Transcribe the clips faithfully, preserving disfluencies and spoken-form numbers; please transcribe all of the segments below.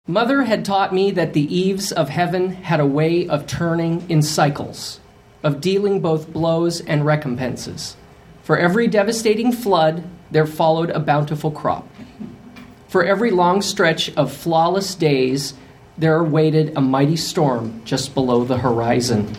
Mother had taught me that the eaves of heaven had a way of turning in cycles, of dealing both blows and recompenses. For every devastating flood, there followed a bountiful crop. For every long stretch of flawless days, there waited a mighty storm just below the horizon.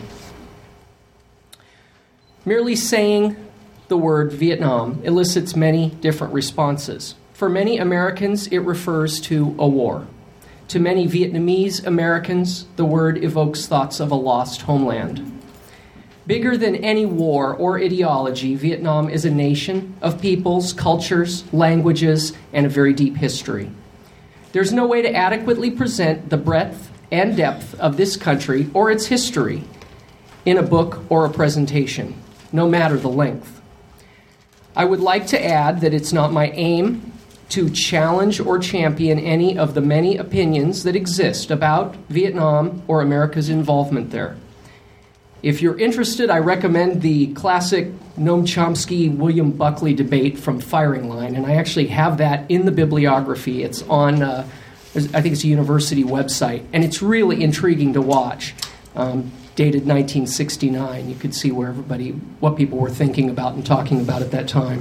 Merely saying the word Vietnam elicits many different responses. For many Americans, it refers to a war. To many Vietnamese Americans, the word evokes thoughts of a lost homeland. Bigger than any war or ideology, Vietnam is a nation of peoples, cultures, languages, and a very deep history. There's no way to adequately present the breadth and depth of this country or its history in a book or a presentation, no matter the length. I would like to add that it's not my aim to challenge or champion any of the many opinions that exist about Vietnam or America's involvement there. If you're interested, I recommend the classic Noam Chomsky-William Buckley debate from Firing Line, and I actually have that in the bibliography. It's on, uh, I think it's a university website, and it's really intriguing to watch. Um, dated nineteen sixty-nine, you could see where everybody, what people were thinking about and talking about at that time.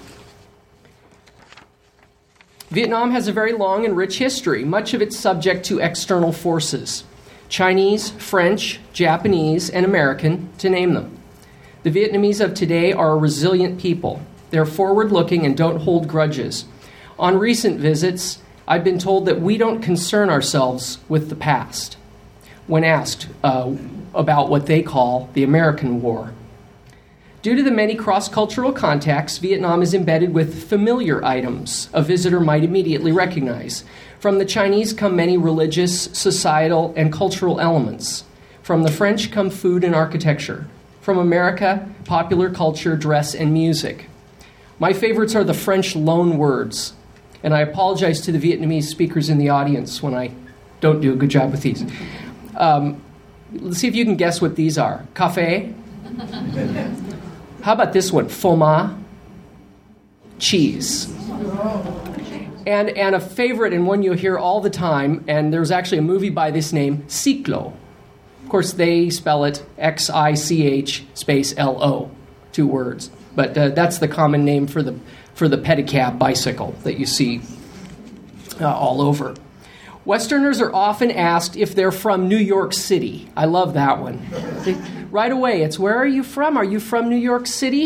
Vietnam has a very long and rich history, much of it subject to external forces. Chinese, French, Japanese, and American, to name them. The Vietnamese of today are a resilient people. They're forward-looking and don't hold grudges. On recent visits, I've been told that we don't concern ourselves with the past when asked uh, about what they call the American War. Due to the many cross-cultural contacts, Vietnam is embedded with familiar items a visitor might immediately recognize. From the Chinese come many religious, societal, and cultural elements. From the French come food and architecture. From America, popular culture, dress, and music. My favorites are the French loan words, and I apologize to the Vietnamese speakers in the audience when I don't do a good job with these. Um, let's see if you can guess what these are. Café. How about this one? Phô cheese. And, and a favorite and one you'll hear all the time, and there's actually a movie by this name, Ciclo. Of course, they spell it X I C H space L O, two words. But uh, that's the common name for the for the pedicab bicycle that you see uh, all over. Westerners are often asked if they're from New York City. I love that one. They, right away, it's, where are you from? Are you from New York City?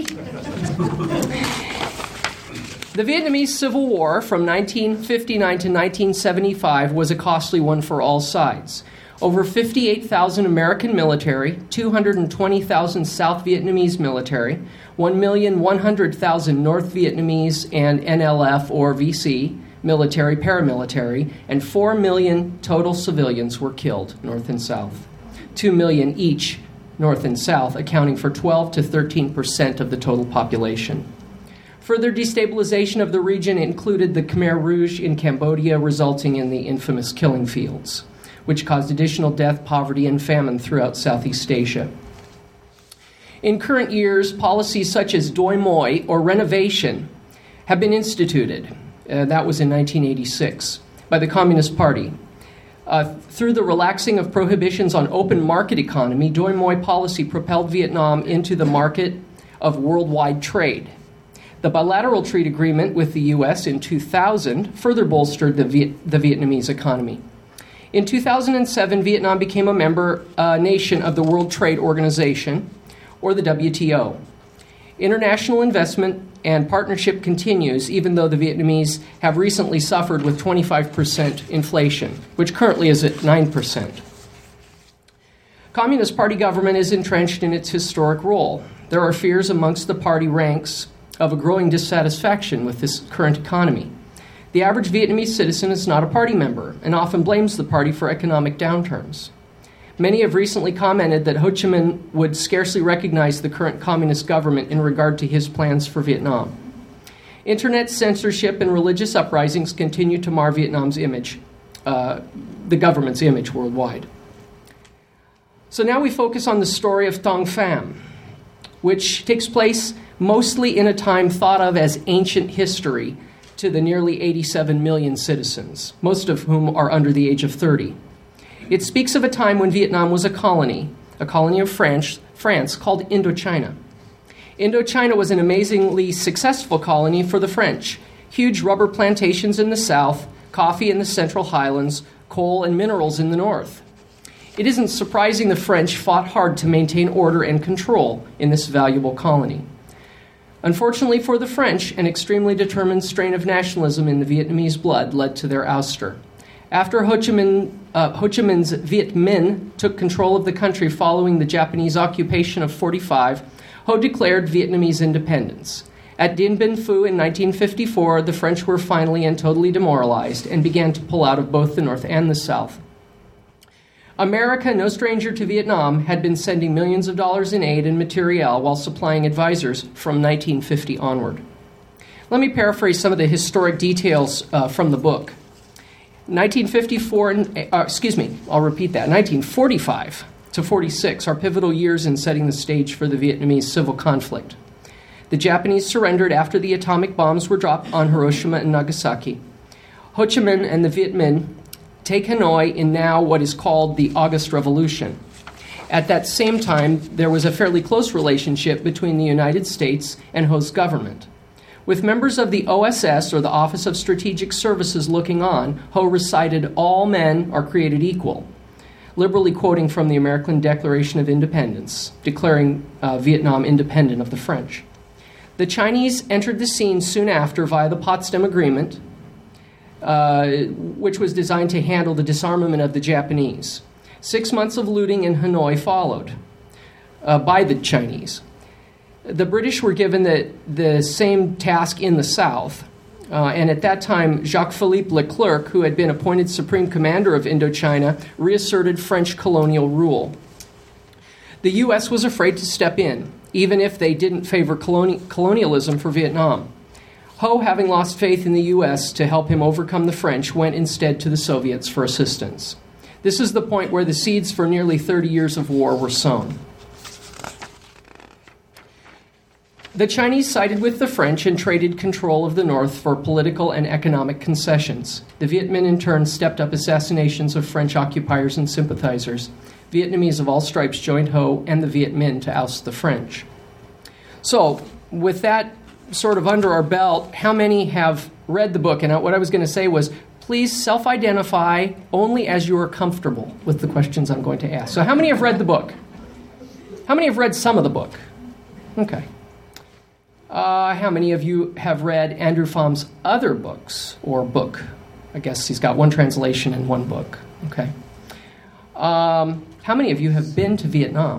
The Vietnamese Civil War from nineteen fifty-nine to nineteen seventy-five was a costly one for all sides. Over fifty-eight thousand American military, two hundred twenty thousand South Vietnamese military, one million one hundred thousand North Vietnamese and N L F or V C military, paramilitary, and four million total civilians were killed, North and South. two million each, North and South, accounting for twelve to thirteen percent of the total population. Further destabilization of the region included the Khmer Rouge in Cambodia, resulting in the infamous killing fields, which caused additional death, poverty, and famine throughout Southeast Asia. In current years, policies such as Doi Moi, or renovation, have been instituted. Uh, that was in nineteen eighty-six, by the Communist Party. Uh, through the relaxing of prohibitions on open market economy, Doi Moi policy propelled Vietnam into the market of worldwide trade. The bilateral trade agreement with the U S in two thousand further bolstered the, Viet- the Vietnamese economy. In two thousand seven, Vietnam became a member uh, nation of the World Trade Organization, or the W T O. International investment and partnership continues, even though the Vietnamese have recently suffered with twenty-five percent inflation, which currently is at nine percent. Communist Party government is entrenched in its historic role. There are fears amongst the party ranks of a growing dissatisfaction with this current economy. The average Vietnamese citizen is not a party member and often blames the party for economic downturns. Many have recently commented that Ho Chi Minh would scarcely recognize the current communist government in regard to his plans for Vietnam. Internet censorship and religious uprisings continue to mar Vietnam's image, uh, the government's image worldwide. So now we focus on the story of Tuong Pham, which takes place mostly in a time thought of as ancient history to the nearly eighty-seven million citizens, most of whom are under the age of thirty. It speaks of a time when Vietnam was a colony, a colony of France, France called Indochina. Indochina was an amazingly successful colony for the French. Huge rubber plantations in the south, coffee in the central highlands, coal and minerals in the north. It isn't surprising the French fought hard to maintain order and control in this valuable colony. Unfortunately for the French, an extremely determined strain of nationalism in the Vietnamese blood led to their ouster. After Ho Chi Minh, uh, Ho Chi Minh's Viet Minh took control of the country following the Japanese occupation of forty-five, Ho declared Vietnamese independence. At Dien Bien Phu in nineteen fifty-four, the French were finally and totally demoralized and began to pull out of both the North and the South. America, no stranger to Vietnam, had been sending millions of dollars in aid and materiel while supplying advisors from nineteen fifty onward. Let me paraphrase some of the historic details uh, from the book. nineteen fifty-four, uh, excuse me, I'll repeat that. nineteen forty-five to forty-six are pivotal years in setting the stage for the Vietnamese civil conflict. The Japanese surrendered after the atomic bombs were dropped on Hiroshima and Nagasaki. Ho Chi Minh and the Viet Minh take Hanoi in now what is called the August Revolution. At that same time, there was a fairly close relationship between the United States and Ho's government. With members of the O S S, or the Office of Strategic Services, looking on, Ho recited, "All men are created equal," liberally quoting from the American Declaration of Independence, declaring uh, Vietnam independent of the French. The Chinese entered the scene soon after via the Potsdam Agreement, Uh, which was designed to handle the disarmament of the Japanese. Six months of looting in Hanoi followed uh, by the Chinese. The British were given the, the same task in the South, uh, and at that time, Jacques-Philippe Leclerc, who had been appointed Supreme Commander of Indochina, reasserted French colonial rule. The U S was afraid to step in, even if they didn't favor coloni- colonialism for Vietnam. Ho, having lost faith in the U S to help him overcome the French, went instead to the Soviets for assistance. This is the point where the seeds for nearly thirty years of war were sown. The Chinese sided with the French and traded control of the North for political and economic concessions. The Viet Minh, in turn, stepped up assassinations of French occupiers and sympathizers. Vietnamese of all stripes joined Ho and the Viet Minh to oust the French. So, with that sort of under our belt, how many have read the book? And what I was going to say was, please self-identify only as you are comfortable with the questions I'm going to ask. So how many have read the book? How many have read some of the book? Okay. Uh, how many of you have read Andrew Pham's other books, or book? I guess he's got one translation and one book. Okay. Um, how many of you have been to Vietnam?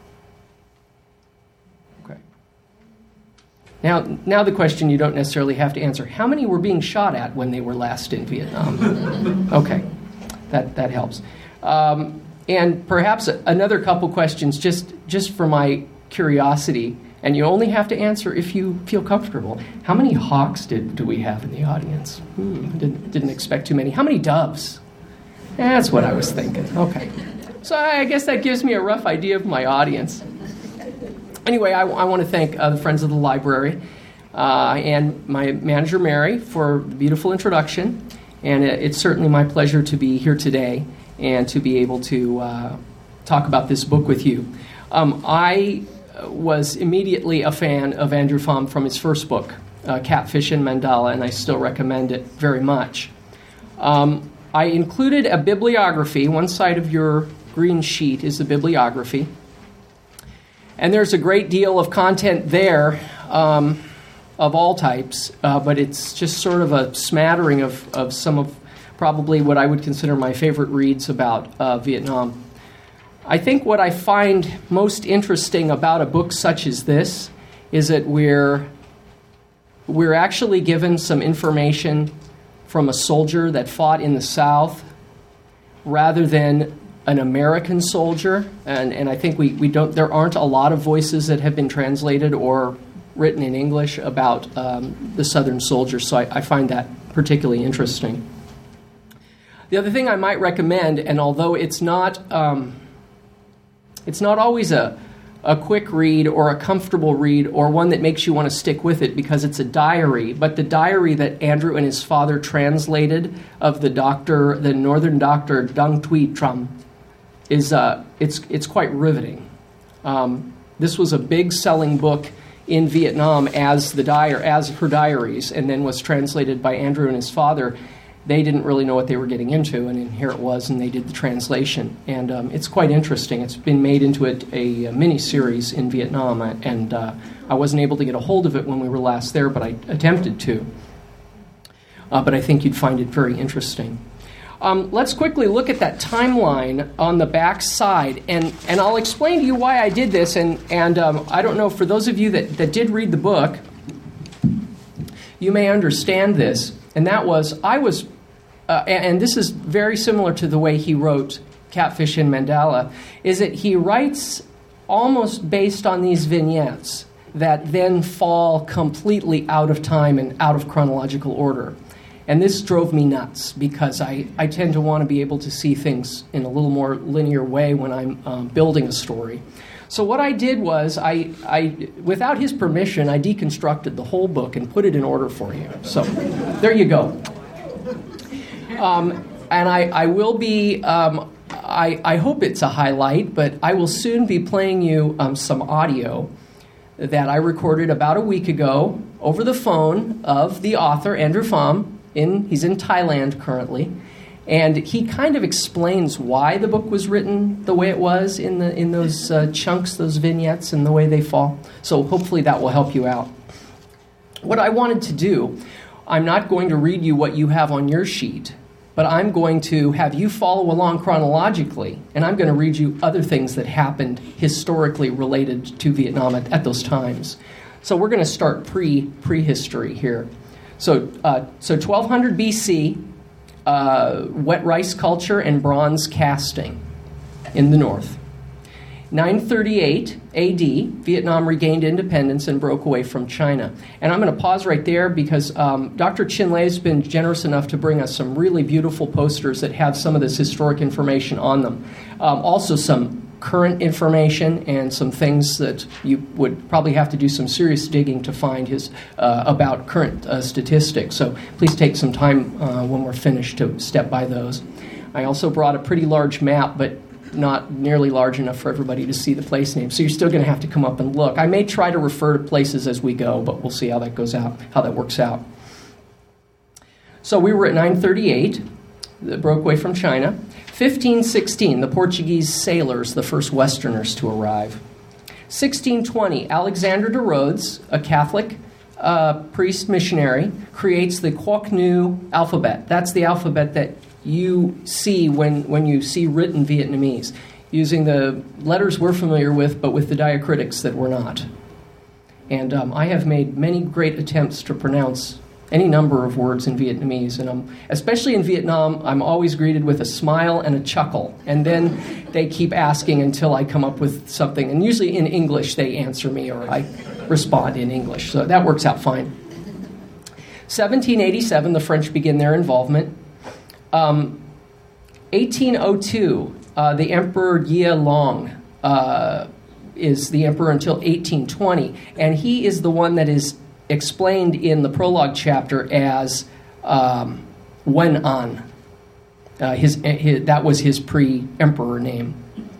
Now, now the question you don't necessarily have to answer. How many were being shot at when they were last in Vietnam? Okay, that, that helps. Um, and perhaps another couple questions just, just for my curiosity, and you only have to answer if you feel comfortable. How many hawks did, do we have in the audience? Hmm, didn't, didn't expect too many. How many doves? That's what I was thinking. Okay. So I guess that gives me a rough idea of my audience. Anyway, I, I want to thank uh, the Friends of the Library uh, and my manager, Mary, for the beautiful introduction. And it, it's certainly my pleasure to be here today and to be able to uh, talk about this book with you. Um, I was immediately a fan of Andrew Pham from his first book, uh, Catfish and Mandala, and I still recommend it very much. Um, I included a bibliography. One side of your green sheet is the bibliography. And there's a great deal of content there um, of all types, uh, but it's just sort of a smattering of, of some of probably what I would consider my favorite reads about uh, Vietnam. I think what I find most interesting about a book such as this is that we're, we're actually given some information from a soldier that fought in the South rather than an American soldier, and, and I think we, we don't. There aren't a lot of voices that have been translated or written in English about um, the Southern soldier, so I, I find that particularly interesting. The other thing I might recommend, and although it's not, um, it's not always a a quick read or a comfortable read or one that makes you want to stick with it because it's a diary, but the diary that Andrew and his father translated of the doctor, the northern doctor Dang Thuy Tram, is uh, it's it's quite riveting. Um, this was a big selling book in Vietnam as the di- as her diaries, and then was translated by Andrew and his father. They didn't really know what they were getting into, and here it was, and they did the translation. And um, it's quite interesting. It's been made into a, a, a mini-series in Vietnam, and uh, I wasn't able to get a hold of it when we were last there, but I attempted to. Uh, but I think you'd find it very interesting. Um, let's quickly look at that timeline on the back side, and, and I'll explain to you why I did this, and, and um, I don't know, for those of you that, that did read the book, you may understand this. And that was, I was, uh, and this is very similar to the way he wrote Catfish in Mandala, is that he writes almost based on these vignettes that then fall completely out of time and out of chronological order. And this drove me nuts because I, I tend to want to be able to see things in a little more linear way when I'm um, building a story. So what I did was, I, I, without his permission, I deconstructed the whole book and put it in order for you. So there you go. Um, and I, I will be, um, I, I hope it's a highlight, but I will soon be playing you um, some audio that I recorded about a week ago over the phone of the author, Andrew Pham. In, he's in Thailand currently. And he kind of explains why the book was written the way it was in the in those uh, chunks, those vignettes, and the way they fall. So hopefully that will help you out. What I wanted to do, I'm not going to read you what you have on your sheet, but I'm going to have you follow along chronologically, and I'm going to read you other things that happened historically related to Vietnam at, at those times. So we're going to start pre prehistory here. So uh, so twelve hundred B C. Uh, wet rice culture and bronze casting in the north. nine thirty-eight A D, Vietnam regained independence and broke away from China. And I'm going to pause right there because um, Doctor Chin Lei has been generous enough to bring us some really beautiful posters that have some of this historic information on them. Um, also some current information and some things that you would probably have to do some serious digging to find his uh, about current uh, statistics. So please take some time uh, when we're finished to step by those. I also brought a pretty large map, but not nearly large enough for everybody to see the place names. So you're still going to have to come up and look. I may try to refer to places as we go, but we'll see how that goes out, how that works out. So we were at nine thirty-eight, that broke away from China. fifteen sixteen, the Portuguese sailors, the first Westerners to arrive. sixteen twenty, Alexander de Rhodes, a Catholic uh, priest missionary, creates the Quoc Nu alphabet. That's the alphabet that you see when, when you see written Vietnamese, using the letters we're familiar with, but with the diacritics that we're not. And um, I have made many great attempts to pronounce any number of words in Vietnamese, and I'm, especially in Vietnam, I'm always greeted with a smile and a chuckle, and then they keep asking until I come up with something, and usually in English they answer me or I respond in English, so that works out fine. seventeen eighty-seven, the French begin their involvement. Um, eighteen oh two, uh, the Emperor Ye Long uh, is the emperor until eighteen twenty, and he is the one that is explained in the prologue chapter as um, Wen An. Uh, his, his, that was his pre-emperor name.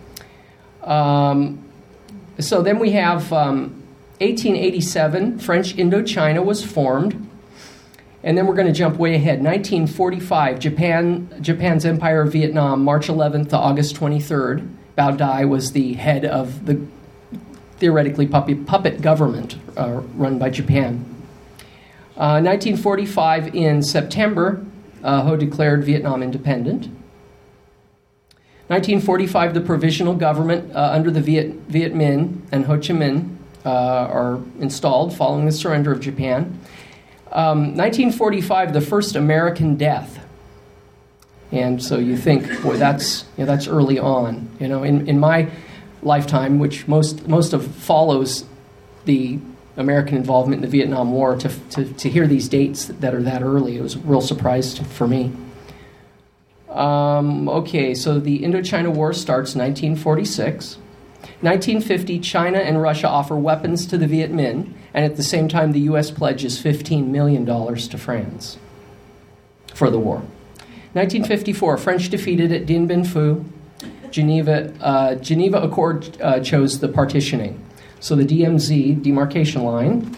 Um, so then we have um, eighteen eighty-seven, French Indochina was formed. And then we're going to jump way ahead. nineteen forty-five, Japan, Japan's Empire of Vietnam, March eleventh to August twenty-third. Bao Dai was the head of the theoretically puppet, puppet government uh, run by Japan. Uh, nineteen forty-five, in September, uh, Ho declared Vietnam independent. nineteen forty-five, the provisional government uh, under the Viet, Viet Minh and Ho Chi Minh uh, are installed following the surrender of Japan. Um, nineteen forty-five, the first American death. And so you think, boy, that's you know, that's early on. You know, in, in my lifetime, which most most of follows the American involvement in the Vietnam War, to, to to hear these dates that are that early, it was a real surprise to, for me. Um, okay, so the Indochina War starts in nineteen forty-six. nineteen fifty, China and Russia offer weapons to the Viet Minh, and at the same time, the U S pledges fifteen million dollars to France for the war. nineteen fifty-four, French defeated at Dien Bien Phu. Geneva, uh, Geneva Accord uh, chose the partitioning. So the D M Z, demarcation line,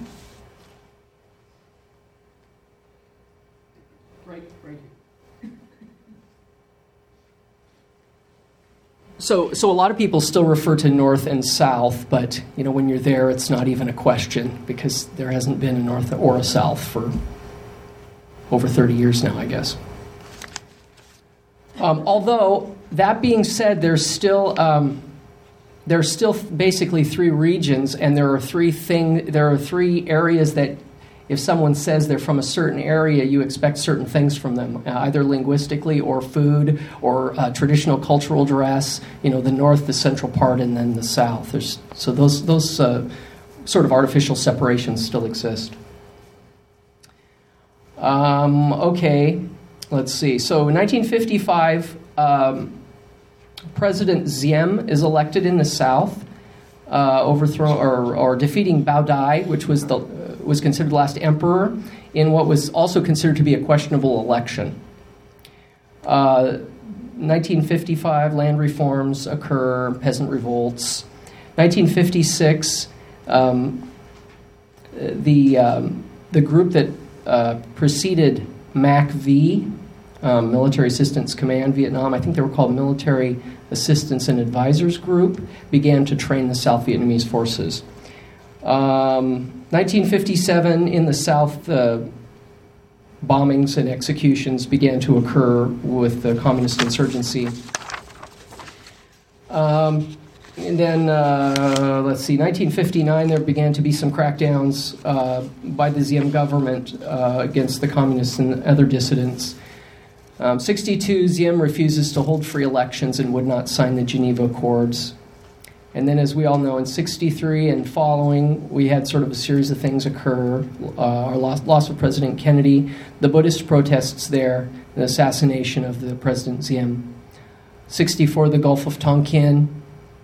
right, right here. So, so a lot of people still refer to North and South, but you know when you're there, it's not even a question because there hasn't been a North or a South for over thirty years now, I guess. Um, although that being said, there's still um, there's still basically three regions, and there are three thing there are three areas that, if someone says they're from a certain area, you expect certain things from them, uh, either linguistically or food or uh, traditional cultural dress. You know, the North, the central part, and then the South. There's, so those those uh, sort of artificial separations still exist. Um, okay, let's see. So in nineteen fifty-five. Um, President Diem is elected in the South, uh, overthrow or, or defeating Bao Dai, which was the uh, was considered the last emperor, in what was also considered to be a questionable election. Uh, nineteen fifty-five, land reforms occur, peasant revolts. nineteen fifty-six, um, the um, the group that uh, preceded M A C V, um, Military Assistance Command Vietnam, I think they were called Military Assistance and Advisors Group, began to train the South Vietnamese forces. Um, nineteen fifty-seven, in the South, uh, bombings and executions began to occur with the communist insurgency. Um, and then, uh, let's see, nineteen fifty-nine, there began to be some crackdowns uh, by the Diem government uh, against the communists and other dissidents. Um, sixty-two, Diem refuses to hold free elections and would not sign the Geneva Accords. And then, as we all know, in sixty-three and following, we had sort of a series of things occur. Uh, our loss, loss of President Kennedy, the Buddhist protests there, the assassination of the President Diem. sixty-four, the Gulf of Tonkin,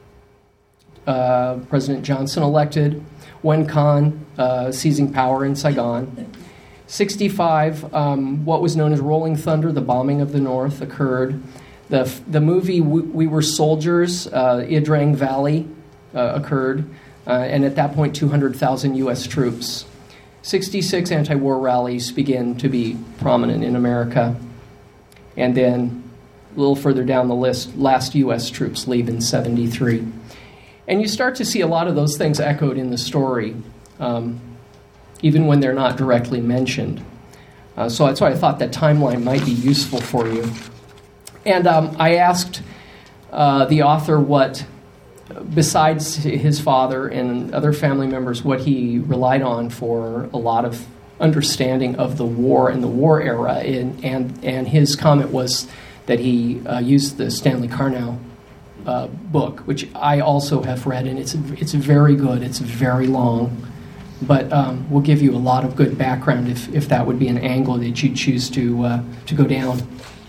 uh, President Johnson elected. Wen Khan uh, seizing power in Saigon. sixty-five, um, what was known as Rolling Thunder, the bombing of the North, occurred. The the movie We, we Were Soldiers, uh, Idrang Valley, uh, occurred, uh, and at that point, two hundred thousand U S troops. sixty-six, anti-war rallies began to be prominent in America. And then, a little further down the list, last U S troops leave in seventy-three. And you start to see a lot of those things echoed in the story, um, even when they're not directly mentioned. Uh, so that's why I thought that timeline might be useful for you. And um, I asked uh, the author what, besides his father and other family members, what he relied on for a lot of understanding of the war and the war era. And, and, and his comment was that he uh, used the Stanley Karnow uh, book, which I also have read, and it's, it's very good. It's very long. But um, we'll give you a lot of good background if, if that would be an angle that you choose to uh, to go down.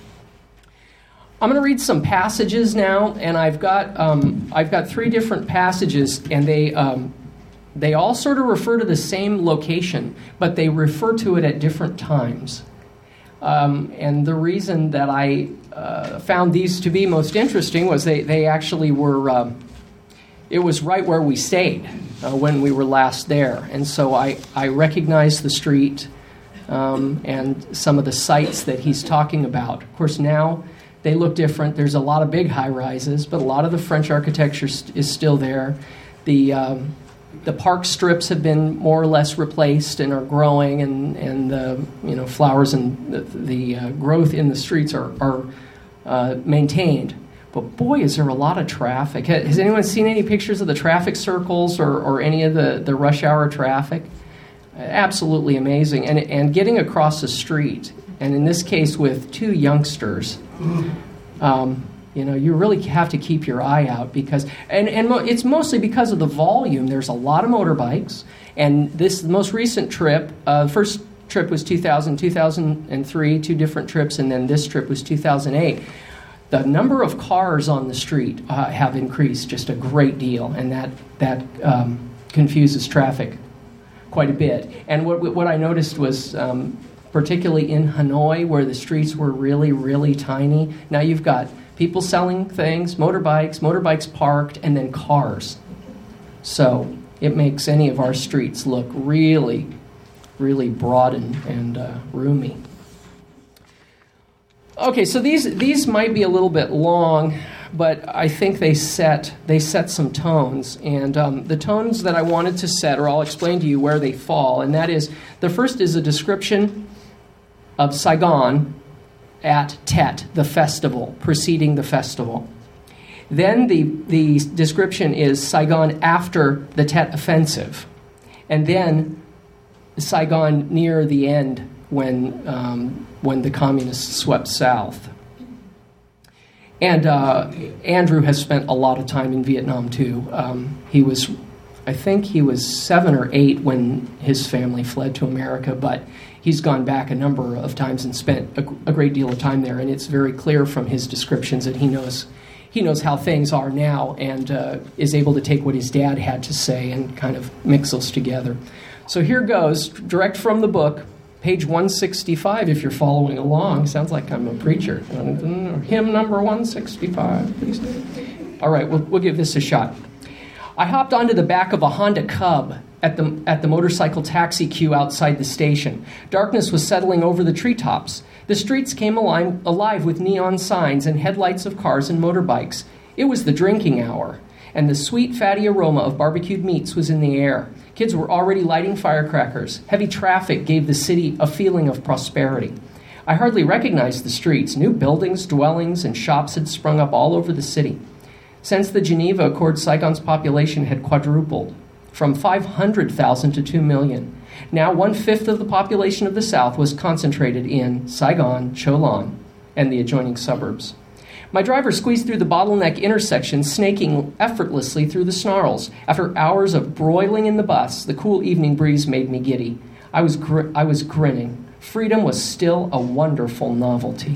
I'm going to read some passages now, and I've got um, I've got three different passages, and they um, they all sort of refer to the same location, but they refer to it at different times. Um, and the reason that I uh, found these to be most interesting was they they actually were. Um, it was right where we stayed uh, when we were last there, and so I I recognized the street um, and some of the sites that he's talking about. Of course, now they look different. There's a lot of big high-rises, but a lot of the French architecture st- is still there. The um, the park strips have been more or less replaced and are growing, and and the you know flowers and the, the uh, growth in the streets are are uh, maintained. But boy, is there a lot of traffic. Has anyone seen any pictures of the traffic circles or, or any of the, the rush hour traffic? Absolutely amazing. And and getting across the street, and in this case with two youngsters, um, you know, you really have to keep your eye out because, and, and mo- it's mostly because of the volume. There's a lot of motorbikes, and this most recent trip, uh, the first trip was two thousand, two thousand three, two different trips, and then this trip was two thousand eight. the number of cars on the street uh, have increased just a great deal, and that, that um, confuses traffic quite a bit. And what, what I noticed was, um, particularly in Hanoi, where the streets were really, really tiny, now you've got people selling things, motorbikes, motorbikes parked, and then cars. So it makes any of our streets look really, really broad and, and uh, roomy. Okay, so these these might be a little bit long, but I think they set they set some tones. And um, the tones that I wanted to set, or I'll explain to you where they fall, and that is, the first is a description of Saigon at Tet, the festival, preceding the festival. Then the, the description is Saigon after the Tet offensive. And then Saigon near the end when um, when the communists swept south. And uh, Andrew has spent a lot of time in Vietnam, too. Um, he was, I think he was seven or eight when his family fled to America, but he's gone back a number of times and spent a, a great deal of time there, and it's very clear from his descriptions that he knows he knows how things are now and uh, is able to take what his dad had to say and kind of mix those together. So here goes, direct from the book, page one sixty-five, if you're following along. Sounds like I'm a preacher. Hymn number one sixty-five, please. All right, we'll, we'll give this a shot. I hopped onto the back of a Honda Cub at the at the motorcycle taxi queue outside the station. Darkness was settling over the treetops. The streets came alive, alive with neon signs and headlights of cars and motorbikes. It was the drinking hour, and the sweet, fatty aroma of barbecued meats was in the air. Kids were already lighting firecrackers. Heavy traffic gave the city a feeling of prosperity. I hardly recognized the streets. New buildings, dwellings, and shops had sprung up all over the city. Since the Geneva Accord, Saigon's population had quadrupled, from five hundred thousand to two million. Now one-fifth of the population of the South was concentrated in Saigon, Cholon, and the adjoining suburbs. My driver squeezed through the bottleneck intersection, snaking effortlessly through the snarls. After hours of broiling in the bus, the cool evening breeze made me giddy. I was gr- I was grinning. Freedom was still a wonderful novelty.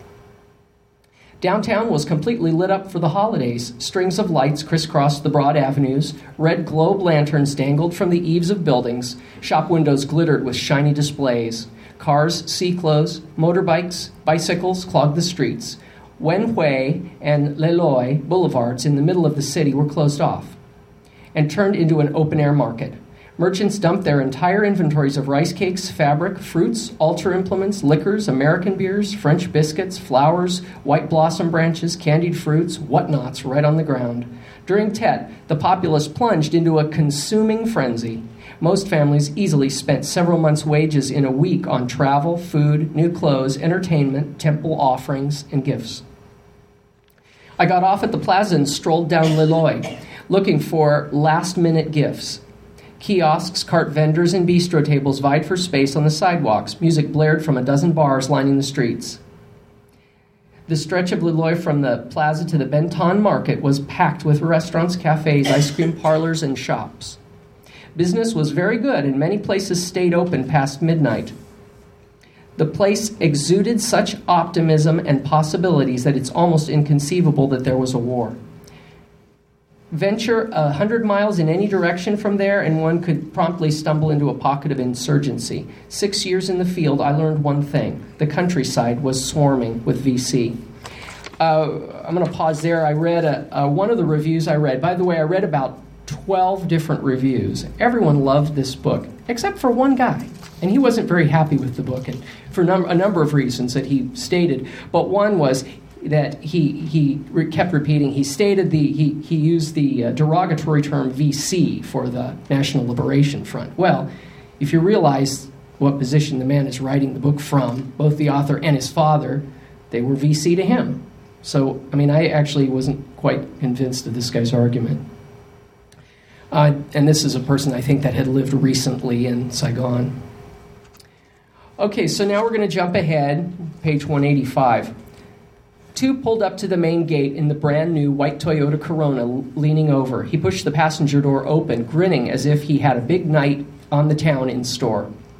Downtown was completely lit up for the holidays. Strings of lights crisscrossed the broad avenues. Red globe lanterns dangled from the eaves of buildings. Shop windows glittered with shiny displays. Cars, sea clothes, motorbikes, bicycles clogged the streets. Wen Hui and Le Loi boulevards in the middle of the city were closed off and turned into an open-air market. Merchants dumped their entire inventories of rice cakes, fabric, fruits, altar implements, liquors, American beers, French biscuits, flowers, white blossom branches, candied fruits, whatnots right on the ground. During Tet, the populace plunged into a consuming frenzy. Most families easily spent several months' wages in a week on travel, food, new clothes, entertainment, temple offerings, and gifts. I got off at the plaza and strolled down Le Loi, looking for last-minute gifts. Kiosks, cart vendors, and bistro tables vied for space on the sidewalks. Music blared from a dozen bars lining the streets. The stretch of Le Loi from the plaza to the Benton Market was packed with restaurants, cafes, ice cream parlors, and shops. Business was very good, and many places stayed open past midnight. The place exuded such optimism and possibilities that it's almost inconceivable that there was a war. Venture a hundred miles in any direction from there, and one could promptly stumble into a pocket of insurgency. Six years in the field, I learned one thing. The countryside was swarming with V C. Uh, I'm going to pause there. I read a, uh, one of the reviews I read. By the way, I read about twelve different reviews. Everyone loved this book, except for one guy. And he wasn't very happy with the book, and for num- a number of reasons that he stated. But one was that he he re- kept repeating. He stated the he he used the uh, derogatory term V C for the National Liberation Front. Well, if you realize what position the man is writing the book from, both the author and his father, they were V C to him. So, I mean, I actually wasn't quite convinced of this guy's argument. Uh, and this is a person, I think, that had lived recently in Saigon. Okay, so now we're going to jump ahead, page one eighty-five. Two pulled up to the main gate in the brand-new white Toyota Corona, leaning over. He pushed the passenger door open, grinning as if he had a big night on the town in store.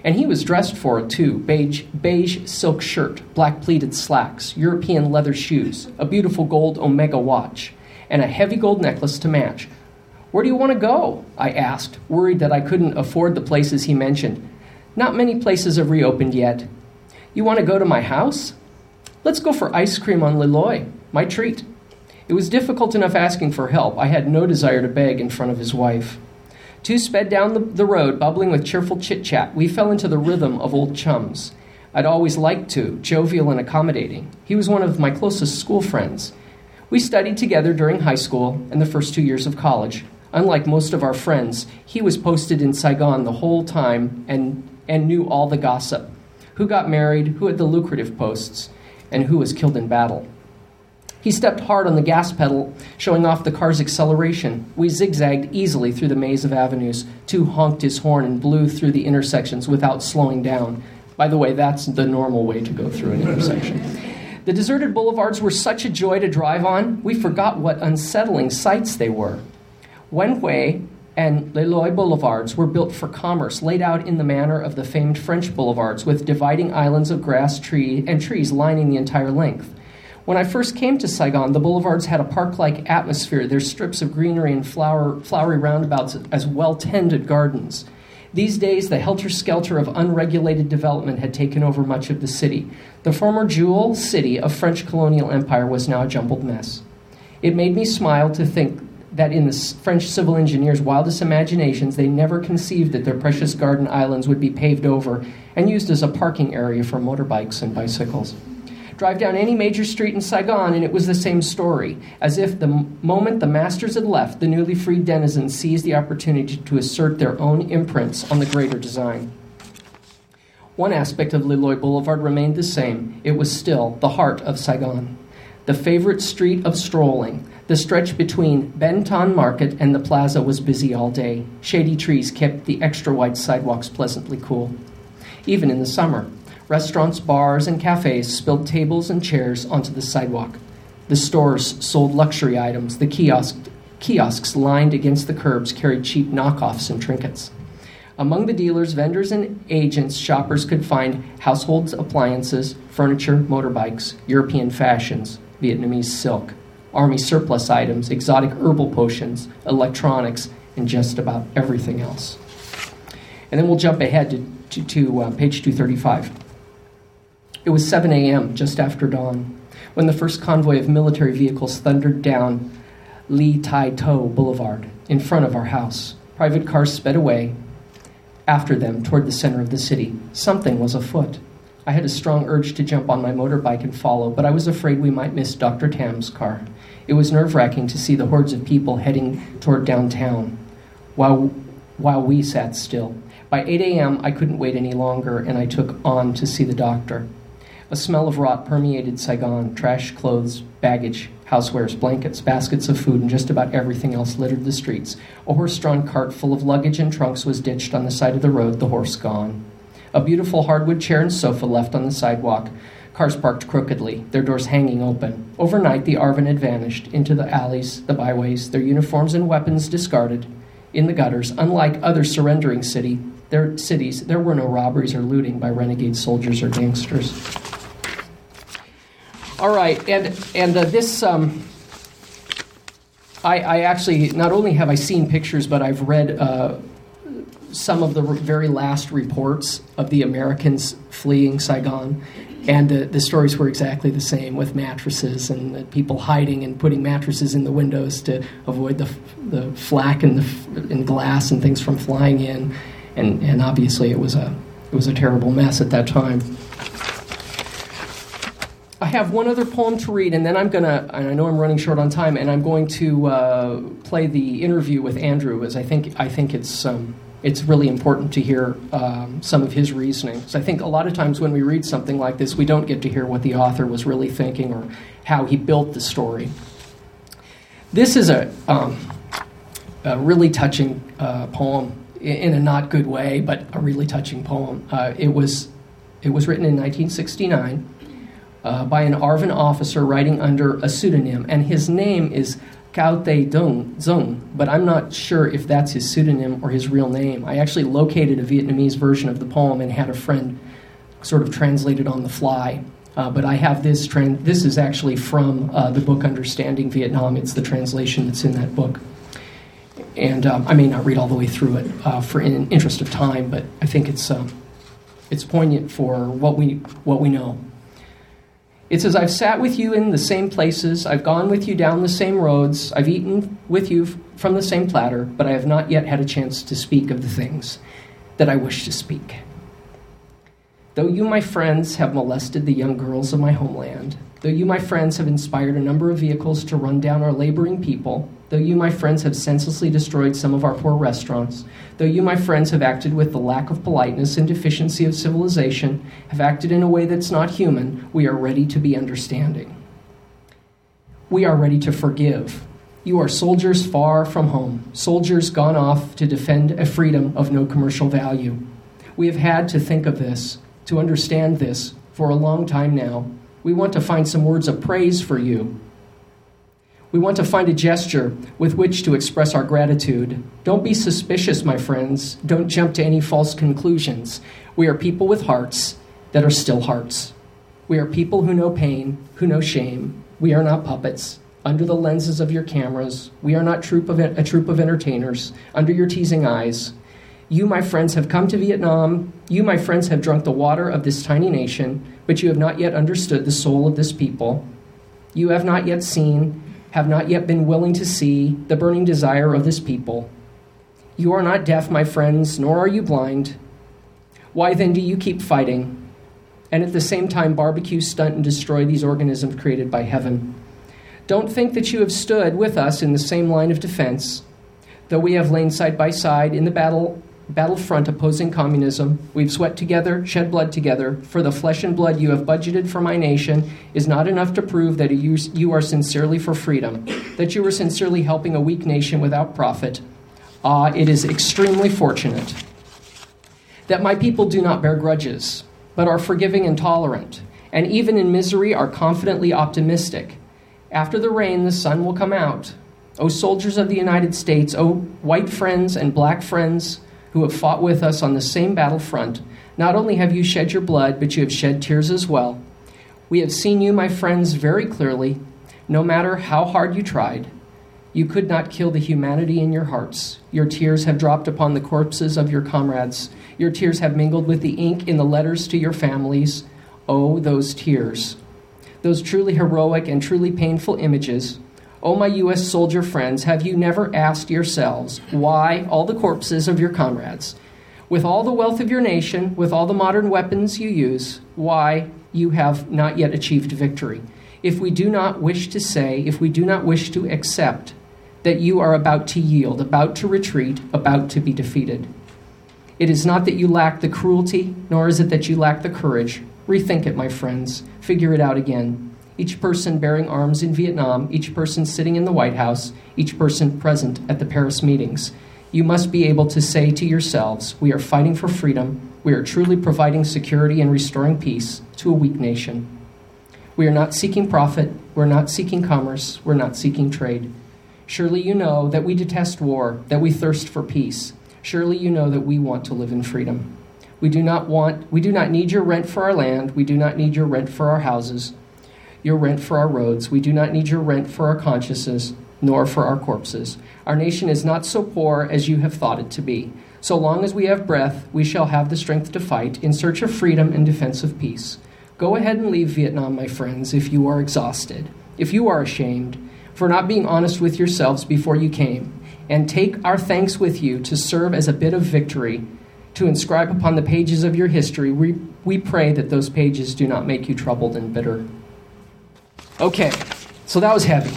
And he was dressed for it, too. Beige, beige silk shirt, black pleated slacks, European leather shoes, a beautiful gold Omega watch, and a heavy gold necklace to match. "Where do you want to go?" I asked, worried that I couldn't afford the places he mentioned. "Not many places have reopened yet." "You want to go to my house?" "Let's go for ice cream on Lilloy. My treat." It was difficult enough asking for help. I had no desire to beg in front of his wife. Two sped down the, the road, bubbling with cheerful chit-chat. We fell into the rhythm of old chums. I'd always liked to, jovial and accommodating. He was one of my closest school friends. We studied together during high school and the first two years of college. Unlike most of our friends, he was posted in Saigon the whole time and, and knew all the gossip. Who got married, who had the lucrative posts, and who was killed in battle. He stepped hard on the gas pedal, showing off the car's acceleration. We zigzagged easily through the maze of avenues. Two honked his horn and blew through the intersections without slowing down. By the way, that's the normal way to go through an intersection. The deserted boulevards were such a joy to drive on, we forgot what unsettling sights they were. Wenhui and Lilloy boulevards were built for commerce, laid out in the manner of the famed French boulevards, with dividing islands of grass, tree, and trees lining the entire length. When I first came to Saigon, the boulevards had a park-like atmosphere, their strips of greenery and flower, flowery roundabouts as well-tended gardens. These days, the helter-skelter of unregulated development had taken over much of the city. The former jewel city of French colonial empire was now a jumbled mess. It made me smile to think that in the French civil engineers' wildest imaginations, they never conceived that their precious garden islands would be paved over and used as a parking area for motorbikes and bicycles. Drive down any major street in Saigon, and it was the same story. As if the m- moment the masters had left, the newly freed denizens seized the opportunity to assert their own imprints on the greater design. One aspect of Lilloy Boulevard remained the same. It was still the heart of Saigon. The favorite street of strolling, the stretch between Ben Thanh Market and the plaza was busy all day. Shady trees kept the extra wide sidewalks pleasantly cool. Even in the summer, restaurants, bars, and cafes spilled tables and chairs onto the sidewalk. The stores sold luxury items. The kiosk, kiosks lined against the curbs carried cheap knockoffs and trinkets. Among the dealers, vendors, and agents, shoppers could find household appliances, furniture, motorbikes, European fashions, Vietnamese silk, army surplus items, exotic herbal potions, electronics, and just about everything else. And then we'll jump ahead to, to, to uh, page two thirty-five. It was seven a.m., just after dawn, when the first convoy of military vehicles thundered down Li Tai To Boulevard in front of our house. Private cars sped away after them toward the center of the city. Something was afoot. I had a strong urge to jump on my motorbike and follow, but I was afraid we might miss Doctor Tam's car. It was nerve-wracking to see the hordes of people heading toward downtown while, while we sat still. By eight a.m., I couldn't wait any longer, and I took on to see the doctor. A smell of rot permeated Saigon. Trash, clothes, baggage, housewares, blankets, baskets of food, and just about everything else littered the streets. A horse-drawn cart full of luggage and trunks was ditched on the side of the road, the horse gone. A beautiful hardwood chair and sofa left on the sidewalk. Cars parked crookedly, their doors hanging open. Overnight, the Arvin had vanished into the alleys, the byways, their uniforms and weapons discarded. In the gutters, unlike other surrendering city, their cities, there were no robberies or looting by renegade soldiers or gangsters. All right, and and uh, this, um, I, I actually, not only have I seen pictures, but I've read uh, some of the re- very last reports of the Americans fleeing Saigon, and uh, the stories were exactly the same, with mattresses and uh, people hiding and putting mattresses in the windows to avoid the the flak and the and glass and things from flying in, and and obviously it was a it was a terrible mess at that time. I have one other poem to read, and then I'm going to, and I know I'm running short on time, and I'm going to uh, play the interview with Andrew, as I think I think it's um, it's really important to hear um, some of his reasoning. So I think a lot of times when we read something like this, we don't get to hear what the author was really thinking or how he built the story. This is a, um, a really touching uh, poem, in a not good way, but a really touching poem. Uh, it was it was written in nineteen sixty-nine. Uh, by an Arvin officer writing under a pseudonym, and his name is Cao Te Dung, Zung, but I'm not sure if that's his pseudonym or his real name. I actually located a Vietnamese version of the poem and had a friend sort of translate it on the fly. Uh, but I have this, trans- this is actually from uh, the book Understanding Vietnam. It's the translation that's in that book. And um, I may not read all the way through it uh, for in interest of time, but I think it's um, it's poignant for what we what we know. It says, I've sat with you in the same places, I've gone with you down the same roads, I've eaten with you f- from the same platter, but I have not yet had a chance to speak of the things that I wish to speak. Though you, my friends, have molested the young girls of my homeland, though you, my friends, have inspired a number of vehicles to run down our laboring people, though you, my friends, have senselessly destroyed some of our poor restaurants, though you, my friends, have acted with the lack of politeness and deficiency of civilization, have acted in a way that's not human, we are ready to be understanding. We are ready to forgive. You are soldiers far from home, soldiers gone off to defend a freedom of no commercial value. We have had to think of this, to understand this, for a long time now. We want to find some words of praise for you. We want to find a gesture with which to express our gratitude. Don't be suspicious, my friends. Don't jump to any false conclusions. We are people with hearts that are still hearts. We are people who know pain, who know shame. We are not puppets under the lenses of your cameras. We are not troop of, a troop of entertainers under your teasing eyes. You, my friends, have come to Vietnam. You, my friends, have drunk the water of this tiny nation, but you have not yet understood the soul of this people. You have not yet seen, have not yet been willing to see the burning desire of this people. You are not deaf, my friends, nor are you blind. Why then do you keep fighting, and at the same time barbecue, stunt, and destroy these organisms created by heaven? Don't think that you have stood with us in the same line of defense. Though we have lain side by side in the battle battlefront opposing communism, we've sweat together, shed blood together, for the flesh and blood you have budgeted for my nation is not enough to prove that you, you are sincerely for freedom, that you are sincerely helping a weak nation without profit. Ah, it is extremely fortunate that my people do not bear grudges, but are forgiving and tolerant, and even in misery are confidently optimistic. After the rain, the sun will come out. O soldiers of the United States, O white friends and black friends who have fought with us on the same battlefront, not only have you shed your blood, but you have shed tears as well. We have seen you, my friends, very clearly. No matter how hard you tried, you could not kill the humanity in your hearts. Your tears have dropped upon the corpses of your comrades. Your tears have mingled with the ink in the letters to your families. Oh, those tears. Those truly heroic and truly painful images. Oh, my U S soldier friends, have you never asked yourselves why all the corpses of your comrades, with all the wealth of your nation, with all the modern weapons you use, why you have not yet achieved victory? If we do not wish to say, if we do not wish to accept that you are about to yield, about to retreat, about to be defeated. It is not that you lack the cruelty, nor is it that you lack the courage. Rethink it, my friends. Figure it out again. Each person bearing arms in Vietnam, each person sitting in the White House, each person present at the Paris meetings. You must be able to say to yourselves, we are fighting for freedom, we are truly providing security and restoring peace to a weak nation. We are not seeking profit, we're not seeking commerce, we're not seeking trade. Surely you know that we detest war, that we thirst for peace. Surely you know that we want to live in freedom. We do not want, we do not need your rent for our land, we do not need your rent for our houses, your rent for our roads. We do not need your rent for our consciences, nor for our corpses. Our nation is not so poor as you have thought it to be. So long as we have breath, we shall have the strength to fight in search of freedom and defense of peace. Go ahead and leave Vietnam, my friends, if you are exhausted, if you are ashamed for not being honest with yourselves before you came, and take our thanks with you to serve as a bit of victory, to inscribe upon the pages of your history. We, we pray that those pages do not make you troubled and bitter. Okay, so that was heavy.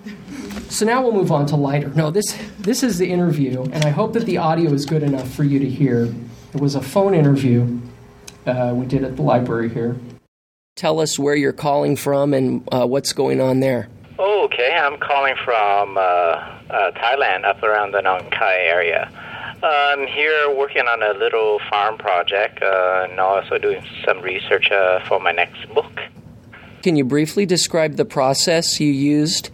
So now we'll move on to lighter. No, this this is the interview, and I hope that the audio is good enough for you to hear. It was a phone interview uh, we did at the library here. Tell us where you're calling from and uh, what's going on there. Oh, okay. I'm calling from uh, uh, Thailand, up around the Nong Khai area. Uh, I'm here working on a little farm project uh, and also doing some research uh, for my next book. Can you briefly describe the process you used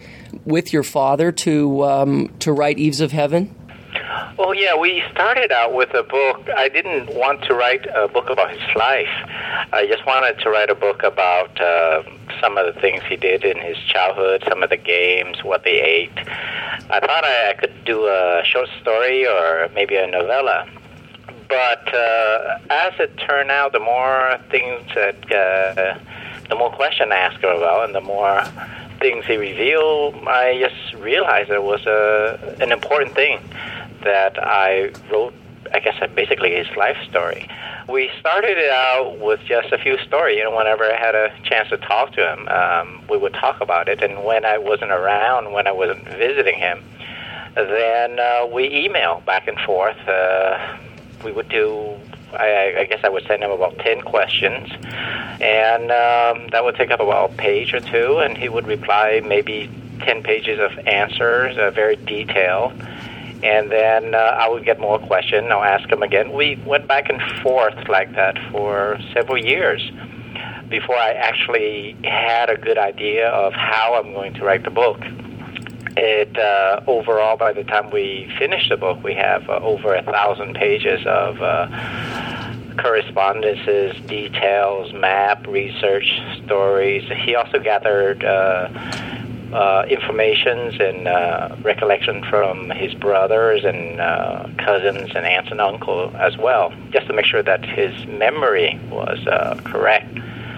with your father to um, to write Eves of Heaven? Well, yeah, we started out with a book. I didn't want to write a book about his life. I just wanted to write a book about uh, some of the things he did in his childhood, some of the games, what they ate. I thought I, I could do a short story or maybe a novella. But uh, as it turned out, the more things that, uh, the more questions I asked him about, and the more things he revealed, I just realized it was a, an important thing that I wrote, I guess, basically his life story. We started it out with just a few stories. You know, whenever I had a chance to talk to him, um, we would talk about it. And when I wasn't around, when I wasn't visiting him, then uh, we emailed back and forth. Uh, we would do, I, I guess I would send him about ten questions, and um, that would take up about a page or two, and he would reply maybe ten pages of answers, uh, very detailed. And then uh, I would get more questions. I'll ask him again. We went back and forth like that for several years before I actually had a good idea of how I'm going to write the book. It uh, overall, by the time we finish the book, we have uh, over a thousand pages of uh, correspondences, details, map, research, stories. He also gathered Uh, Uh, informations and uh, recollection from his brothers and uh, cousins and aunts and uncles as well, just to make sure that his memory was uh, correct.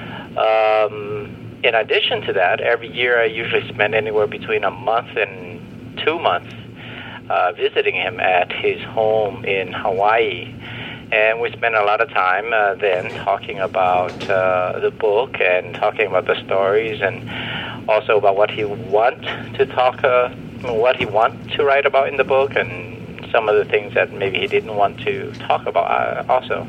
Um, in addition to that, every year I usually spend anywhere between a month and two months uh, visiting him at his home in Hawaii. And we spend a lot of time uh, then talking about uh, the book and talking about the stories, and also about what he want to talk, uh, what he want to write about in the book, and some of the things that maybe he didn't want to talk about uh, also.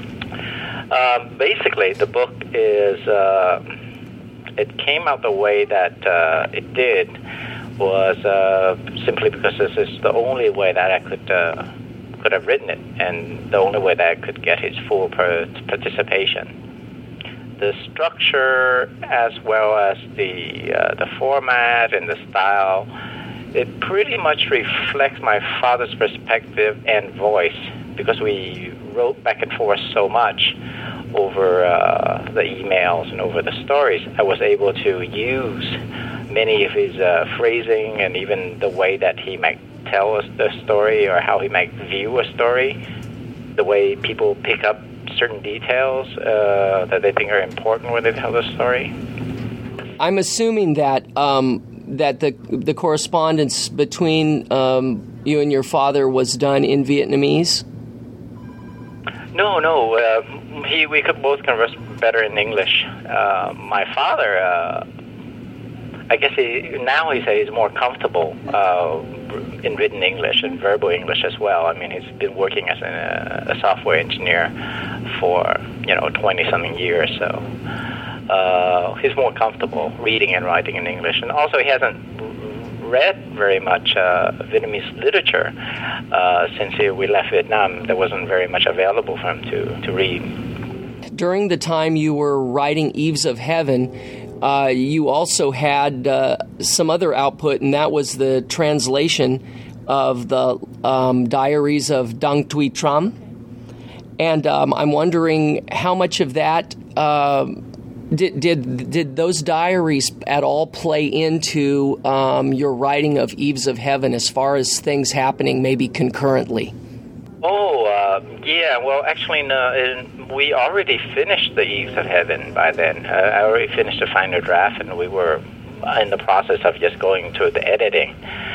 Um, basically, the book is, uh, it came out the way that uh, it did was uh, simply because this is the only way that I could uh, could have written it, and the only way that I could get his full participation. The structure, as well as the uh, the format and the style, it pretty much reflects my father's perspective and voice, because we wrote back and forth so much over uh, the emails and over the stories. I was able to use many of his uh, phrasing and even the way that he might tell us the story, or how he might view a story, the way people pick up certain details uh, that they think are important when they tell the story. I'm assuming that um, that the the correspondence between um, you and your father was done in Vietnamese? No, no. Uh, he we could both converse better in English. Uh, my father, uh, I guess he, now he says he's more comfortable uh, in written English and verbal English as well. I mean, he's been working as a, a software engineer for, you know, twenty-something years, so uh, he's more comfortable reading and writing in English. And also, he hasn't read very much uh, Vietnamese literature uh, since he, we left Vietnam. There wasn't very much available for him to, to read. During the time you were writing Eves of Heaven, Uh, you also had uh, some other output, and that was the translation of the um, Diaries of Dang Thuy Tram. And um, I'm wondering how much of that uh, did, did did those diaries at all play into um, your writing of Eves of Heaven, as far as things happening maybe concurrently? Oh, uh, yeah, well, actually, no, we already finished the Eves of Heaven by then. Uh, I already finished the final draft, and we were in the process of just going through the editing.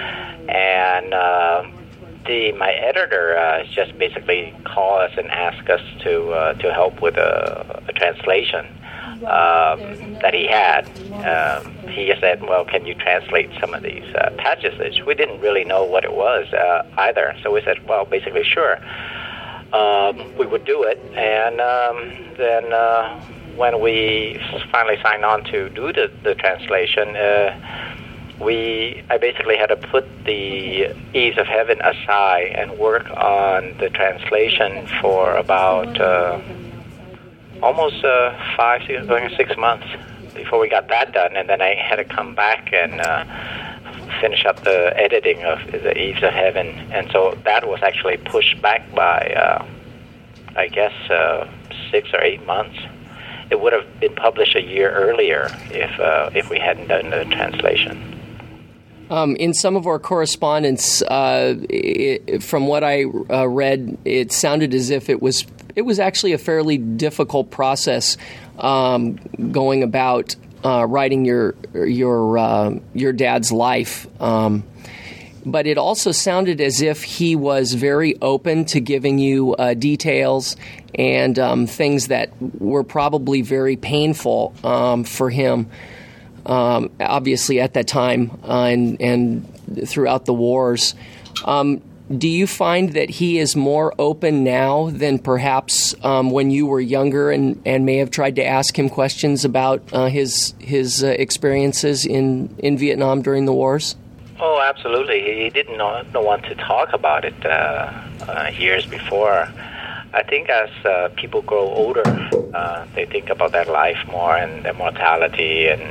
And uh, the my editor uh, just basically called us and asked us to uh, to help with a, a translation um, that he had. Um, he just said, well, can you translate some of these uh, passages? We didn't really know what it was uh, either. So we said, well, basically, sure. Um, we would do it. And um, then uh, when we finally signed on to do the, the translation, uh, we I basically had to put the Eves of Heaven aside and work on the translation for about uh, almost uh, five, six, six months before we got that done. And then I had to come back and uh, finish up the editing of The Eves of Heaven, and so that was actually pushed back by, uh, I guess, uh, six or eight months. It would have been published a year earlier if uh, if we hadn't done the translation. Um, in some of our correspondence, uh, it, from what I uh, read, it sounded as if it was it was actually a fairly difficult process um, going about uh, writing your your uh, your dad's life. Um, but it also sounded as if he was very open to giving you uh, details and um, things that were probably very painful um, for him. Um, obviously, at that time uh, and, and throughout the wars, um, do you find that he is more open now than perhaps um, when you were younger and, and may have tried to ask him questions about uh, his his uh, experiences in, in Vietnam during the wars? Oh, absolutely. He didn't know, know want to talk about it uh, uh, years before. I think as uh, people grow older, uh, they think about their life more and their mortality. And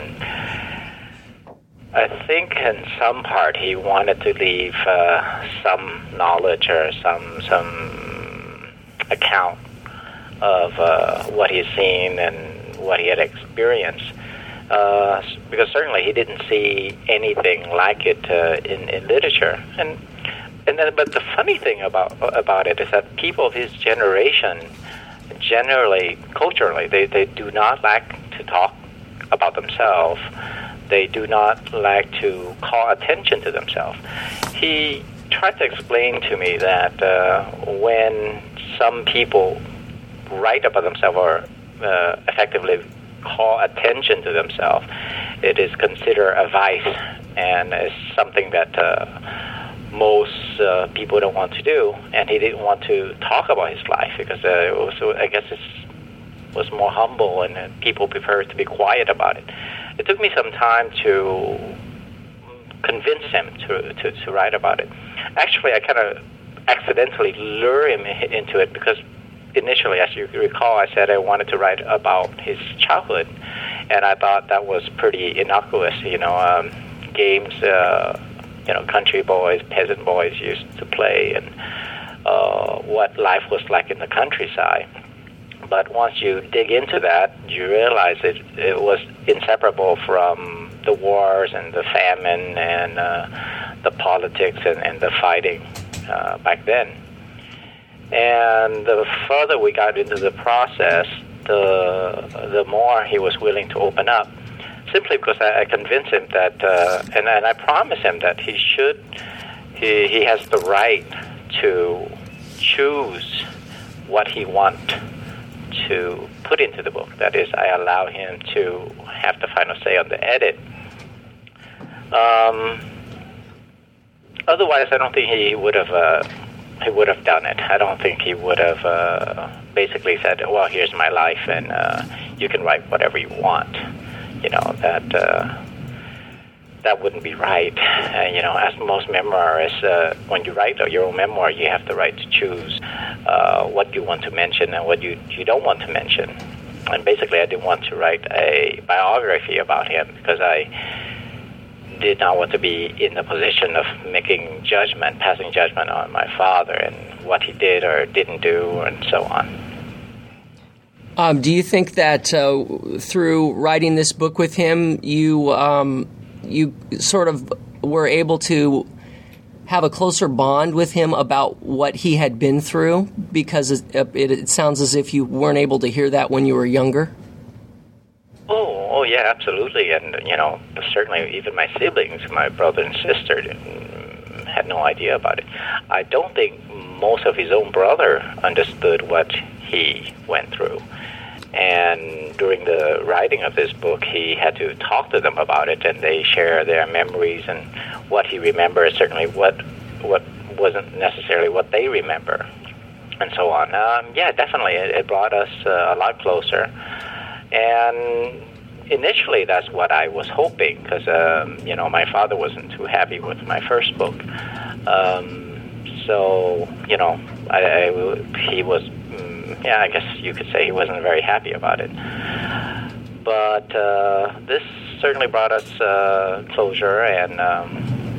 I think in some part he wanted to leave uh, some knowledge or some some account of uh, what he's seen and what he had experienced. Uh, because certainly he didn't see anything like it uh, in, in literature. And And then, but the funny thing about about it is that people of his generation, generally, culturally, they, they do not like to talk about themselves. They do not like to call attention to themselves. He tried to explain to me that uh, when some people write about themselves or uh, effectively call attention to themselves, it is considered a vice and is something that uh, most uh, people don't want to do, and he didn't want to talk about his life because uh, it was, I guess it was more humble, and uh, people prefer to be quiet about it. It took me some time to convince him to, to, to write about it. Actually, I kind of accidentally lured him into it because initially, as you recall, I said I wanted to write about his childhood, and I thought that was pretty innocuous, you know, um, games... Uh, you know, country boys, peasant boys used to play, and uh, what life was like in the countryside. But once you dig into that, you realize it, it was inseparable from the wars and the famine and uh, the politics and, and the fighting uh, back then. And the further we got into the process, the the more he was willing to open up. Simply because I, I convinced him that, uh, and, and I promised him that he should, he, he has the right to choose what he wants to put into the book. That is, I allow him to have the final say on the edit. Um, otherwise, I don't think he would have uh, he would have done it. I don't think he would have uh, basically said, "Well, here's my life, and uh, you can write whatever you want." You know, that uh, that wouldn't be right. Uh, you know, as most memoirists, uh, when you write your own memoir, you have the right to choose uh, what you want to mention and what you, you don't want to mention. And basically, I didn't want to write a biography about him because I did not want to be in the position of making judgment, passing judgment on my father and what he did or didn't do and so on. Um, do you think that uh, through writing this book with him, you um, you sort of were able to have a closer bond with him about what he had been through? Because it, it, it sounds as if you weren't able to hear that when you were younger. Oh, oh yeah, absolutely. And, you know, certainly even my siblings, my brother and sister, had no idea about it. I don't think most of his own brother understood what he went through. And during the writing of this book, he had to talk to them about it, and they share their memories and what he remembers, certainly what what wasn't necessarily what they remember, and so on. Um, yeah, definitely, it, it brought us uh, a lot closer. And initially, that's what I was hoping, because, um, you know, my father wasn't too happy with my first book. Um, so, you know, I, I, he was... Yeah, I guess you could say he wasn't very happy about it. But uh, this certainly brought us uh, closure, and um,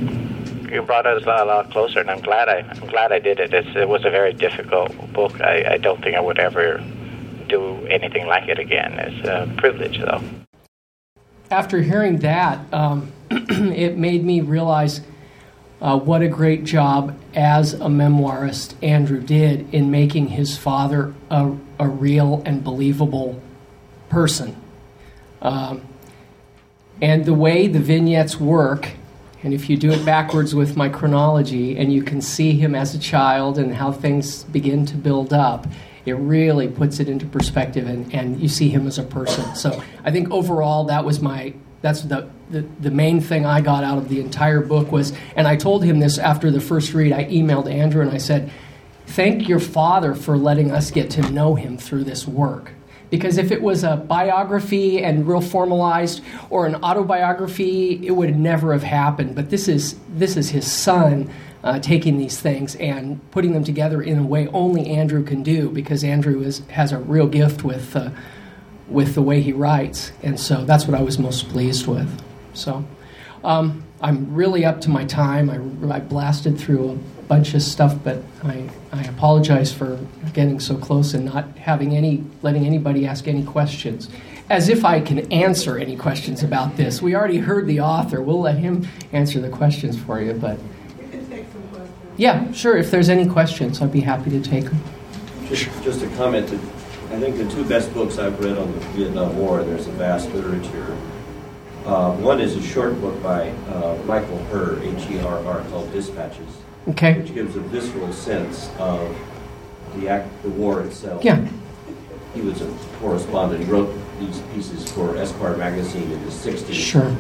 you brought us a lot closer, and I'm glad I, I'm glad I did it. It's, it was a very difficult book. I, I don't think I would ever do anything like it again. It's a privilege, though. After hearing that, um, it made me realize uh, what a great job as a memoirist Andrew did in making his father a, a real and believable person. Um, and the way the vignettes work, and if you do it backwards with my chronology, and you can see him as a child and how things begin to build up, it really puts it into perspective, and, and you see him as a person. So I think overall that was my, that's the, the, the main thing I got out of the entire book was, and I told him this after the first read, I emailed Andrew and I said, thank your father for letting us get to know him through this work. Because if it was a biography and real formalized or an autobiography, it would never have happened. But this is this is his son uh, taking these things and putting them together in a way only Andrew can do, because Andrew is, has a real gift with uh, with the way he writes. And so that's what I was most pleased with. So um, I'm really up to my time. I, I blasted through a bunch of stuff, but I, I apologize for getting so close and not having any, letting anybody ask any questions. As if I can answer any questions about this. We already heard the author. We'll let him answer the questions for you, but... You can take some questions. Yeah, sure. If there's any questions, I'd be happy to take them. Just, just a comment that I think the two best books I've read on the Vietnam War, and there's a vast literature. Uh, one is a short book by uh, Michael Herr, H E R R, called Dispatches. Okay. Which gives a visceral sense of the act, the war itself. Yeah. He was a correspondent. He wrote these pieces for Esquire magazine in the sixties. Sure.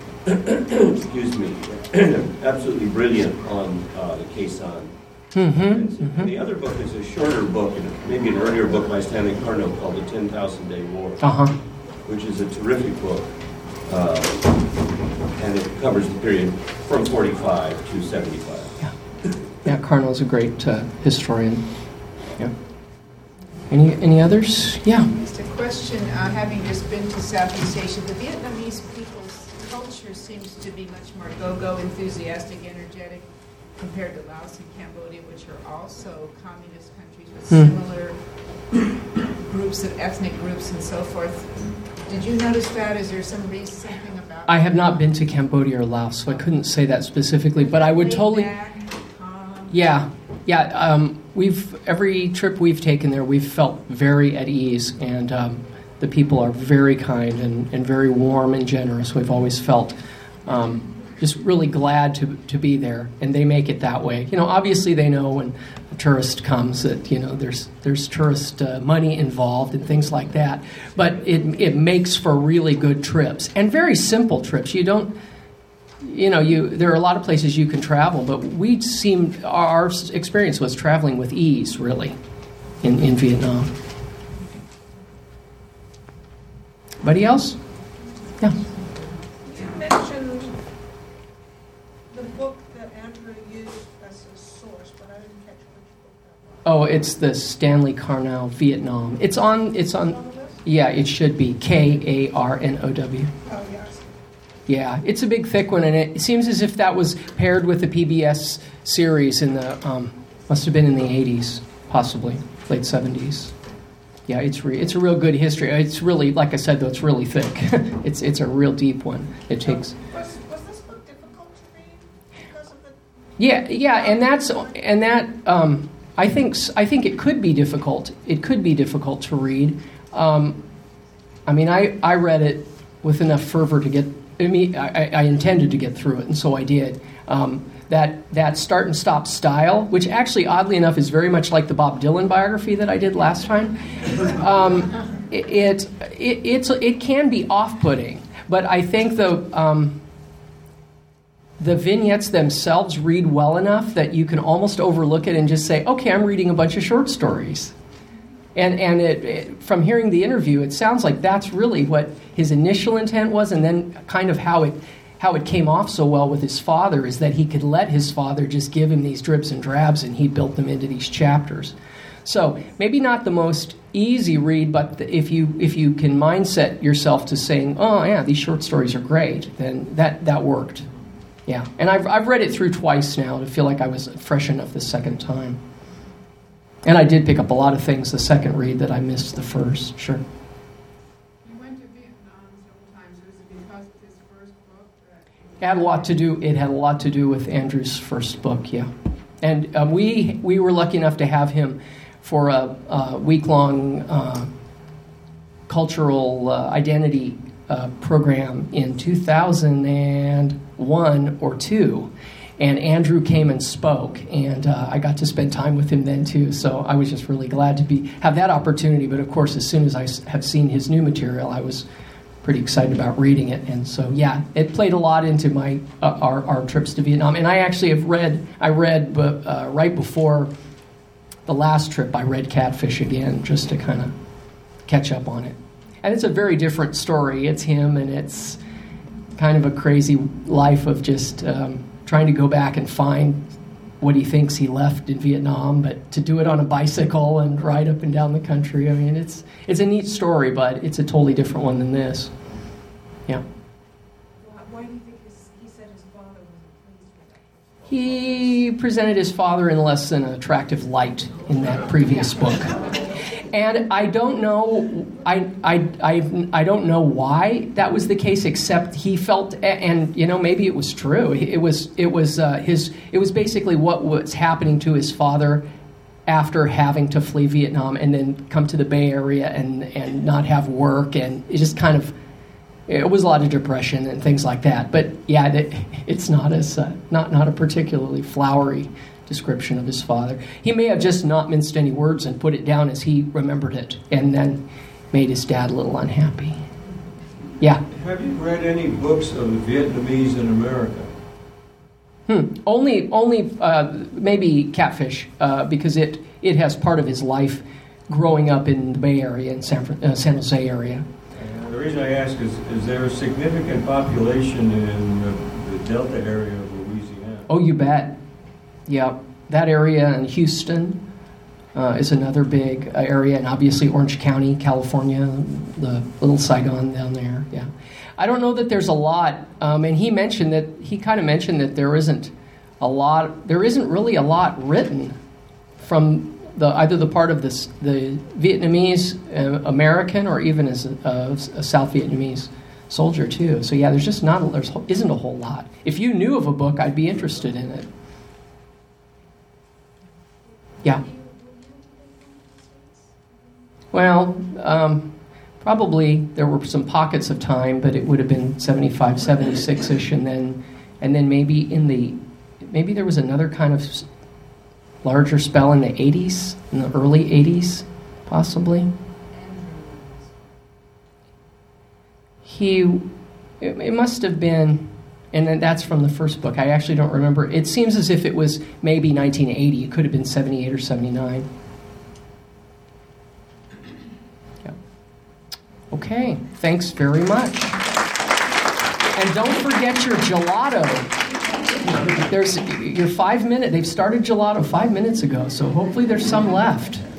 Excuse me. Absolutely brilliant on uh, the Khe Sanh. Mm-hmm. And mm-hmm. the other book is a shorter book, and maybe an earlier book by Stanley Carno called The ten thousand Day War, Uh-huh. which is a terrific book. Uh, and it covers the period from forty-five to seventy-five. Yeah. Yeah, Carnell's a great uh, historian. Yeah. Any any others? Yeah. Just a question. Uh, having just been to Southeast Asia, the Vietnamese people's culture seems to be much more go-go, enthusiastic, energetic, compared to Laos and Cambodia, which are also communist countries with similar groups of ethnic groups and so forth. Did you notice that? Is there some reason, something about? I have not been to Cambodia or Laos, so I couldn't say that specifically. But I would totally. Yeah, yeah. Um, we've every trip we've taken there, we've felt very at ease, and um, the people are very kind and, and very warm and generous. We've always felt um, just really glad to to be there, and they make it that way. You know, obviously they know when a tourist comes that you know there's there's tourist uh, money involved and things like that, but it it makes for really good trips and very simple trips. You don't. You know, you there are a lot of places you can travel, but we seemed our experience was traveling with ease, really, in, in Vietnam. Anybody else? Yeah. You mentioned the book that Andrew used as a source, but I didn't catch which book that was. Oh, it's the Stanley Carnow Vietnam. It's on. It's on. Yeah, it should be K A R N O W. Oh, yes. Yeah, it's a big, thick one, and it seems as if that was paired with the P B S series in the, um, must have been in the eighties, possibly, late seventies. Yeah, it's re- it's a real good history. It's really, like I said, though, it's really thick. it's it's a real deep one. It takes... Was, was this book difficult to read because of the... Yeah, yeah, and that's, and that, um, I think, I think it could be difficult. It could be difficult to read. Um, I mean, I, I read it with enough fervor to get... I mean, I, I intended to get through it, and so I did. Um, that that start and stop style, which actually, oddly enough, is very much like the Bob Dylan biography that I did last time. Um, it, it it it's it can be off-putting, but I think the um, the vignettes themselves read well enough that you can almost overlook it and just say, "Okay, I'm reading a bunch of short stories." And and it, it, from hearing the interview, it sounds like that's really what his initial intent was, and then kind of how it how it came off so well with his father is that he could let his father just give him these drips and drabs, and he built them into these chapters. So maybe not the most easy read, but if you if you can mindset yourself to saying, "Oh yeah, these short stories are great," then that that worked. Yeah, and I've I've read it through twice now to feel like I was fresh enough the second time. And I did pick up a lot of things the second read that I missed the first. Sure. You went to Vietnam several times. Was it because of his first book? It had a lot to do. It had a lot to do with Andrew's first book. Yeah, and um, we we were lucky enough to have him for a, a week long uh, cultural uh, identity uh, program in two thousand one or two. And Andrew came and spoke, and uh, I got to spend time with him then too. So I was just really glad to be have that opportunity. But of course, as soon as I have seen his new material, I was pretty excited about reading it. And so, yeah, it played a lot into my uh, our our trips to Vietnam. And I actually have read I read but uh, right before the last trip, I read Catfish again just to kind of catch up on it. And it's a very different story. It's him, and it's kind of a crazy life of just. Um, trying to go back and find what he thinks he left in Vietnam, but to do it on a bicycle and ride up and down the country. I mean, it's it's a neat story, but it's a totally different one than this. Yeah. Why do you think his, he said his father wasn't pleased with that? He presented his father in less than an attractive light in that previous book. And I don't know, I, I, I, I don't know why that was the case, except he felt, and you know, maybe it was true. It was, it was uh, his, it was basically what was happening to his father after having to flee Vietnam and then come to the Bay Area and, and not have work, and it just kind of, it was a lot of depression and things like that. But yeah, it, it's not as uh, not not a particularly flowery description of his father. He may have just not minced any words and put it down as he remembered it, and then made his dad a little unhappy. Yeah. Have you read any books of the Vietnamese in America? Hmm. Only, only uh, maybe Catfish, uh, because it it has part of his life growing up in the Bay Area and San uh, San Jose area. Uh, the reason I ask is, is there a significant population in uh, the Delta area of Louisiana? Oh, you bet. Yeah, that area in Houston uh, is another big uh, area, and obviously Orange County, California, the little Saigon down there. Yeah, I don't know that there's a lot. Um, and he mentioned that he kind of mentioned that there isn't a lot. There isn't really a lot written from the either the part of this the Vietnamese uh, American or even as a, a South Vietnamese soldier too. So yeah, there's just not there isn't a whole lot. If you knew of a book, I'd be interested in it. Yeah. Well, um, probably there were some pockets of time, but it would have been seventy-five, seventy-six-ish, and then, and then maybe in the, maybe there was another kind of larger spell in the eighties, in the early eighties, possibly. He, it, it must have been. And then that's from the first book. I actually don't remember. It seems as if it was maybe nineteen eighty. It could have been seventy-eight or seventy-nine. Yeah. Okay. Thanks very much. And don't forget your gelato. There's your five minute. They've started gelato five minutes ago, so hopefully there's some left.